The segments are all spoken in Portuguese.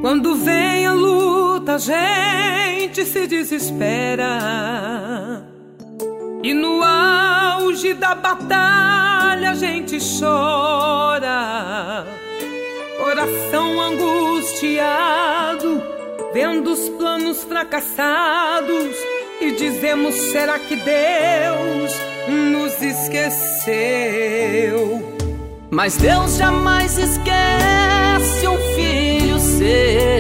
Quando vem a luta, a gente se desespera, e no auge da batalha a gente chora. Coração angustiado, vendo os planos fracassados, e dizemos: será que Deus nos esqueceu? Mas Deus jamais esquece um filho seu.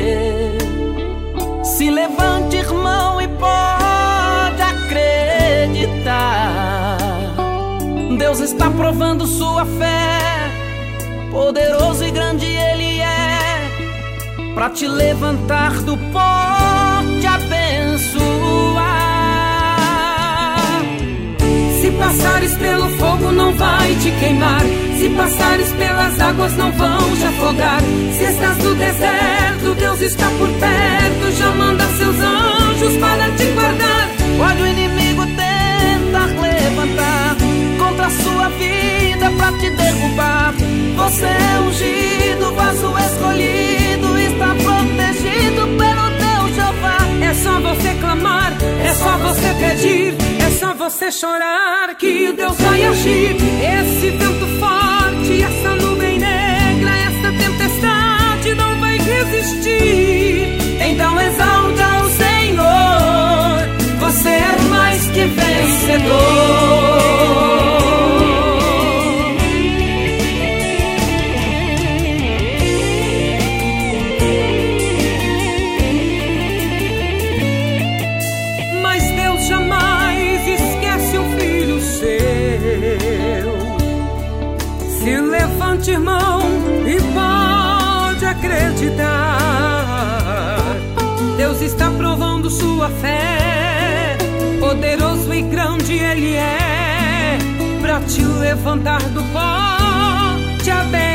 Se levante, irmão, e pode acreditar. Deus está provando sua fé, poderoso e grande Ele é, pra te levantar do pó, te abençoar. Se passares pelo fogo não vai te queimar, se passares pelas águas não vão te afogar. Se estás no deserto, Deus está por perto, já manda seus anjos para te guardar. Pode o inimigo tentar levantar contra a sua vida pra te derrubar. Você é ungido, vaso escolhido, está protegido pelo Deus Jeová. É só você clamar, é só você pedir, é só você chorar que Deus vai agir. Esse vento forte, essa nuvem negra, essa tempestade não vai resistir. Então exalte ao Senhor, você é mais que vencedor. Se levante, irmão, e pode acreditar. Deus está provando sua fé, poderoso e grande Ele é, pra te levantar do pó, te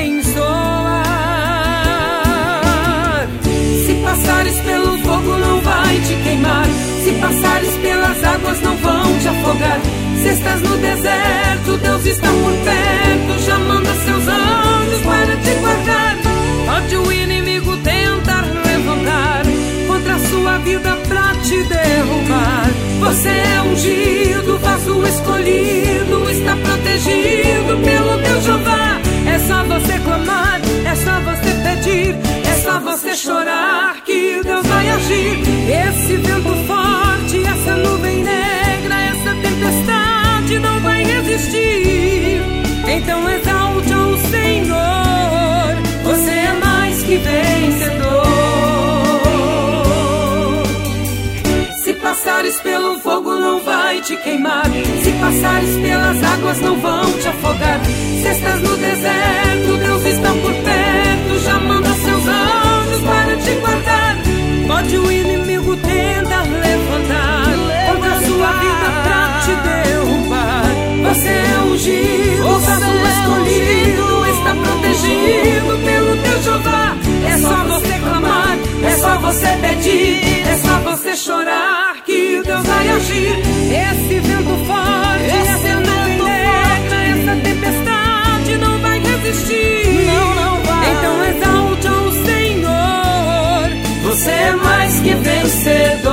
abençoar. Se passares pelo fogo não vai te queimar, se passares pelas águas não vão te afogar. Se estás no deserto, Deus está por perto, já manda seus anjos para te guardar. Pode o inimigo tentar levantar contra a sua vida pra te derrubar. Você é ungido, vaso escolhido, está protegido pelo Deus Jeová. É só você clamar, é só você pedir, é só você chorar que Deus vai agir. Esse vento forte, essa nuvem negra, essa tempestade não vai resistir. Então exalte ao Senhor, você é mais que vencedor. Se passares pelo fogo não vai te queimar, se passares pelas águas não vão te afogar. Se estás no deserto, Deus está por perto, já manda seus anjos para te guardar. Pode o inimigo tentar levantar contra a sua vida pra te derrubar. Você é ungido, vaso escolhido, está protegido pelo Deus Jeová. É só você clamar, é só você pedir, é só você chorar que Deus vai agir. Esse vento forte, essa nuvem negra, essa tempestade não vai resistir. Não vai. Então exalte ao Senhor, você é mais que vencedor.